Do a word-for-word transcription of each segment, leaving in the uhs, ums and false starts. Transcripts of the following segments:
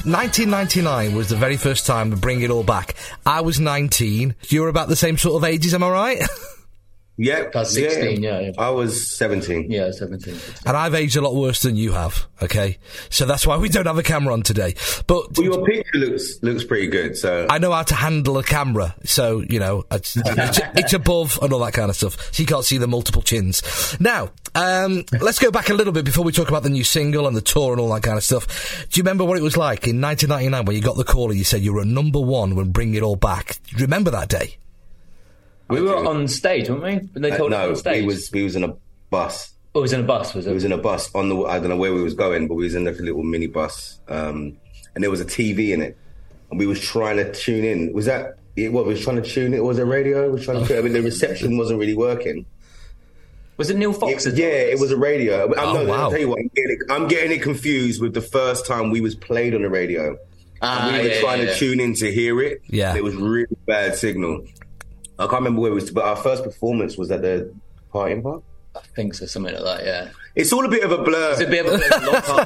nineteen ninety-nine was the very first time to Bring It All Back. I was nineteen. You were about the same sort of ages, am I right? Yeah, That's sixteen, yeah. yeah. I was seventeen. Yeah, seventeen. sixteen. And I've aged a lot worse than you have, okay? So that's why we don't have a camera on today. But well, your picture looks looks pretty good, so... I know how to handle a camera, so, you know, it's, it's, it's above and all that kind of stuff, so you can't see the multiple chins. Now, um, let's go back a little bit before we talk about the new single and the tour and all that kind of stuff. Do you remember what it was like in nineteen ninety-nine when you got the call and you said you were at number one when Bring It All Back? Do you remember that day? We were on stage, weren't we? When they told uh, us no, on stage. we was we was in a bus. Oh, it was in a bus, was it? We was in a bus on the. I don't know where we was going, but we was in like a little mini bus, um, and there was a T V in it, and we was trying to tune in. Was that it? What we was trying to tune it? Was it radio? We was trying to. I mean, the reception wasn't really working. Was it Neil Fox? It, yeah, it was a radio. I'm, oh, no, wow. I'll tell you what, I'm getting, it, I'm getting it confused with the first time we was played on the radio. Ah, and we were yeah, trying yeah, to yeah. tune in to hear it. Yeah. It was really bad signal. I can't remember where it was, but our first performance was at the Party in Park. I think so, something like that, yeah. It's all a bit of a blur. It's a bit of a long time.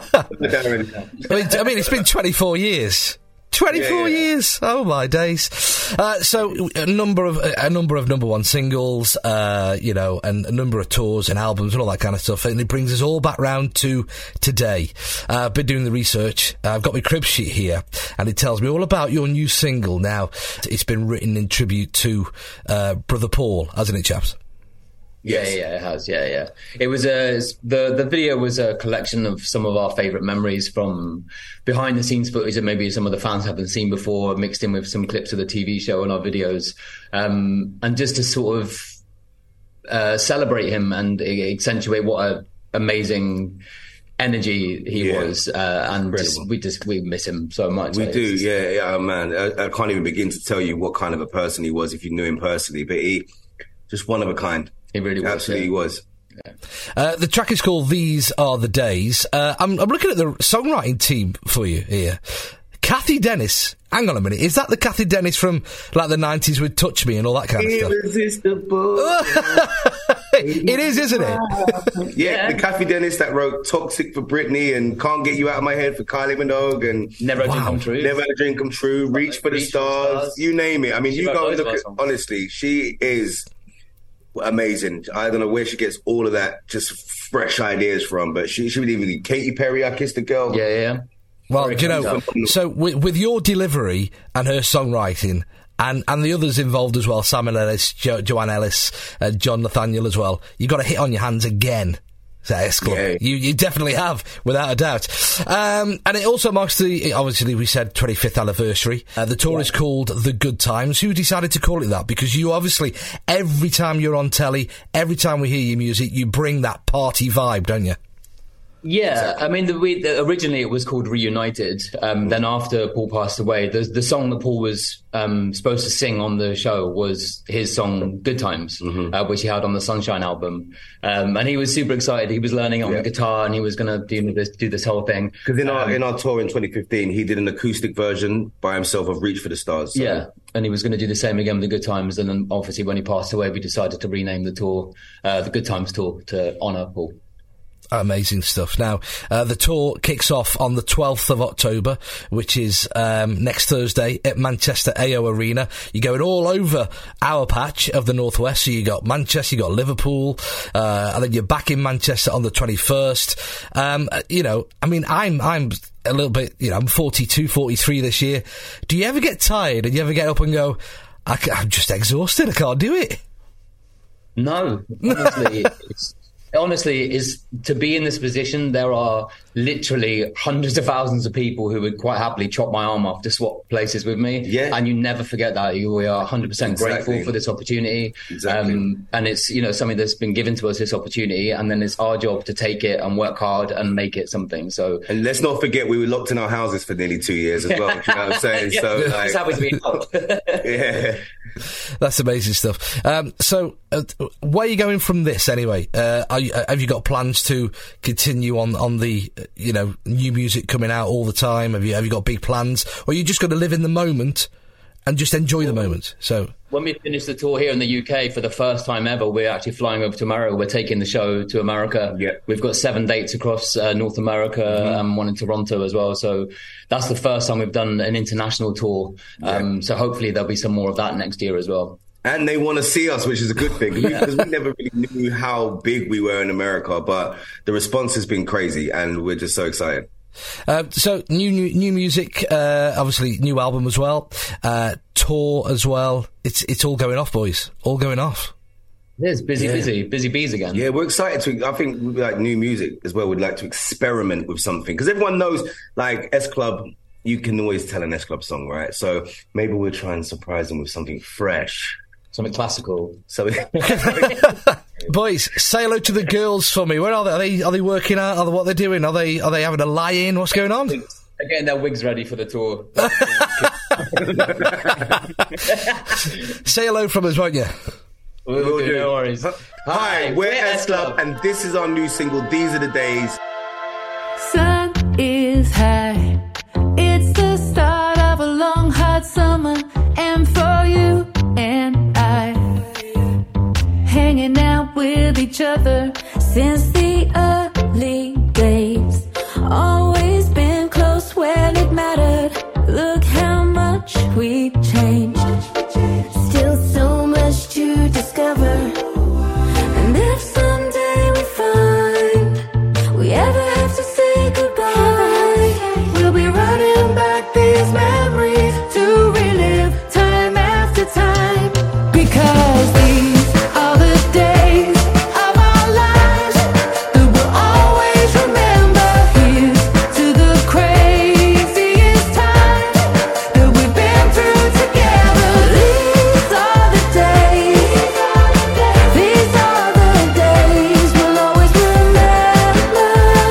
I mean, I mean, it's been twenty-four years. twenty-four Yeah, yeah. years. Oh my days! Uh, so a number of a number of number one singles, uh, you know, and a number of tours and albums and all that kind of stuff. And it brings us all back round to today. Uh, I've been doing the research. Uh, I've got my crib sheet here, and it tells me all about your new single. Now, it's been written in tribute to uh, Brother Paul, hasn't it, chaps? Yeah, yeah, it has. Yeah, yeah. It was a the the video was a collection of some of our favourite memories from behind the scenes footage that maybe some of the fans haven't seen before, mixed in with some clips of the T V show and our videos, um, and just to sort of uh, celebrate him and accentuate what a amazing energy he Yeah. was, uh, and just, Incredible. we just we miss him so much. We It's do, just- yeah, yeah, oh, man. I, I can't even begin to tell you what kind of a person he was if you knew him personally, but he just one of a kind. He really was. Absolutely yeah. was. Uh, the track is called These Are the Days. Uh, I'm, I'm looking at the songwriting team for you here. Kathy Dennis. Hang on a minute. Is that the Kathy Dennis from like the nineties with Touch Me and all that kind of stuff? Irresistible. It is, isn't it? Yeah, the Kathy Dennis that wrote Toxic for Britney and Can't Get You Out of My Head for Kylie Minogue and Never a Wow. dream come true. Never Had a Dream Come True, Reach for the Reach for the Stars, Stars. you name it. I mean, She you wrote go and loads of look our at, songs. honestly, she is amazing. I don't know where she gets all of that just fresh ideas from, but she, she would even, Katy Perry, I Kissed a Girl. Yeah, yeah. Well, Very do you know, kind so with, with your delivery and her songwriting, and, and the others involved as well, Samuel Ellis, jo- Joanne Ellis, uh, John Nathaniel as well, you got a hit on your hands again. S Club. Yeah. You you definitely have, without a doubt. Um, and it also marks the, obviously we said twenty-fifth anniversary. Uh, the tour is called The Good Times. Who decided to call it that? Because you obviously, every time you're on telly, every time we hear your music, you bring that party vibe, don't you? Yeah, I mean, the, we, the, originally it was called Reunited. Um, then after Paul passed away, the the song that Paul was um, supposed to sing on the show was his song "Good Times," Mm-hmm. uh, which he had on the Sunshine album. Um, and he was super excited. He was learning it on Yeah. the guitar, and he was going to do this do this whole thing. Because in our Um, in our tour in twenty fifteen, he did an acoustic version by himself of Reach for the Stars. So. Yeah, and he was going to do the same again with the Good Times. And then obviously when he passed away, we decided to rename the tour uh, the Good Times Tour to honour Paul. Amazing stuff. Now, uh, the tour kicks off on the twelfth of October, which is um, next Thursday at Manchester A O Arena. You're going all over our patch of the Northwest. So you got Manchester, you got Liverpool, uh, and then you're back in Manchester on the twenty-first. Um, uh, you know, I mean, I'm I'm a little bit, you know, I'm forty-two, forty-three this year. Do you ever get tired and you ever get up and go, I c- I'm just exhausted, I can't do it? No, honestly, it's, honestly, is to be in this position. There are literally hundreds of thousands of people who would quite happily chop my arm off to swap places with me. Yeah. And you never forget that. You we are one hundred percent Exactly. grateful for this opportunity. Exactly. Um, and it's, you know, something that's been given to us, this opportunity, and then it's our job to take it and work hard and make it something. So And let's not forget, we were locked in our houses for nearly two years as well. You know what I'm saying? yeah, So, it's like, happy to be involved. yeah. That's amazing stuff. Um, so, uh, where are you going from this anyway? Uh, are you, uh, have you got plans to continue on on the, uh, you know, new music coming out all the time? Have you have you got big plans, or are you just going to live in the moment and just enjoy the moment. So when we finish the tour here in the U K for the first time ever, we're actually flying over to America. We're taking the show to America. Yeah. We've got seven dates across uh, North America, mm-hmm. um, one in Toronto as well. So that's the first time we've done an international tour. Um, yeah. So hopefully there'll be some more of that next year as well. And they want to see us, which is a good thing, because we never really knew how big we were in America, but the response has been crazy, and we're just so excited. Uh, so new, new new music, uh, obviously new album as well, uh, tour as well. It's it's all going off, boys. All going off. It is busy, yeah. busy, busy bees again. Yeah, we're excited to. I think like new music as well. We'd like to experiment with something, because everyone knows like S Club. You can always tell an S Club song, right? So maybe we'll try and surprise them with something fresh. Something classical. So, boys, say hello to the girls for me. Where are they? Are they are they working out? Are they, what they're doing? Are they are they having a lie-in? What's going on? They're getting their wigs ready for the tour. Say hello from us, won't you? We'll we'll do, do. No worries. Hi, Hi we're, we're S Club, and this is our new single. These are the days. Sun is high. It's the start of a long, hot summer, and for you and I, hanging out with each other since the early days. Always been close when it mattered. Look how much we changed. Still so much to discover. And if someday we find we ever have to say goodbye, we'll be running back these memories to relive time after time. Because these are the days of our lives that we'll always remember. Here's to the craziest time that we've been through together. These are the days, these are the days we'll always remember.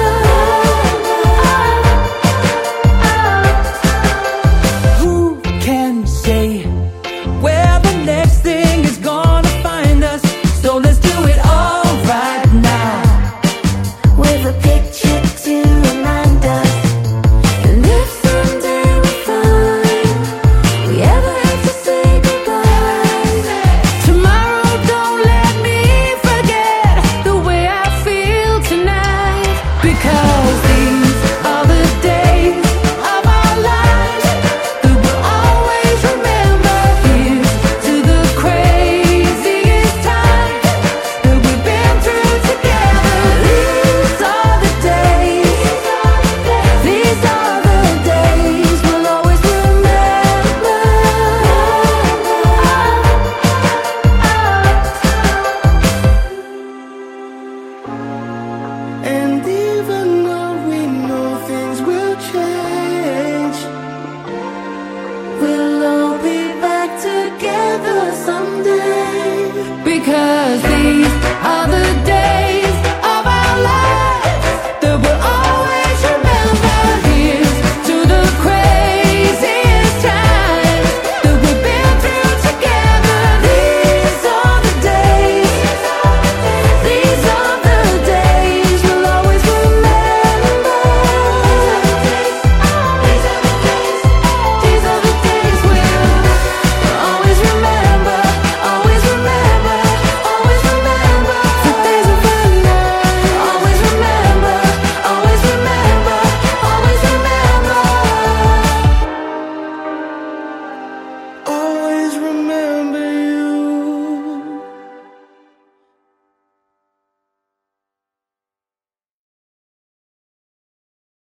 Who can say where the next thing is gonna find us? So let's do it all right now, with a picture to remind us. And if someday we find we ever have to say goodbye, tomorrow don't let me forget the way I feel tonight. Because these are the days of our lives that we'll always remember. Here's to the craziest time that we've been through together. These are the days, these are the days we'll always remember.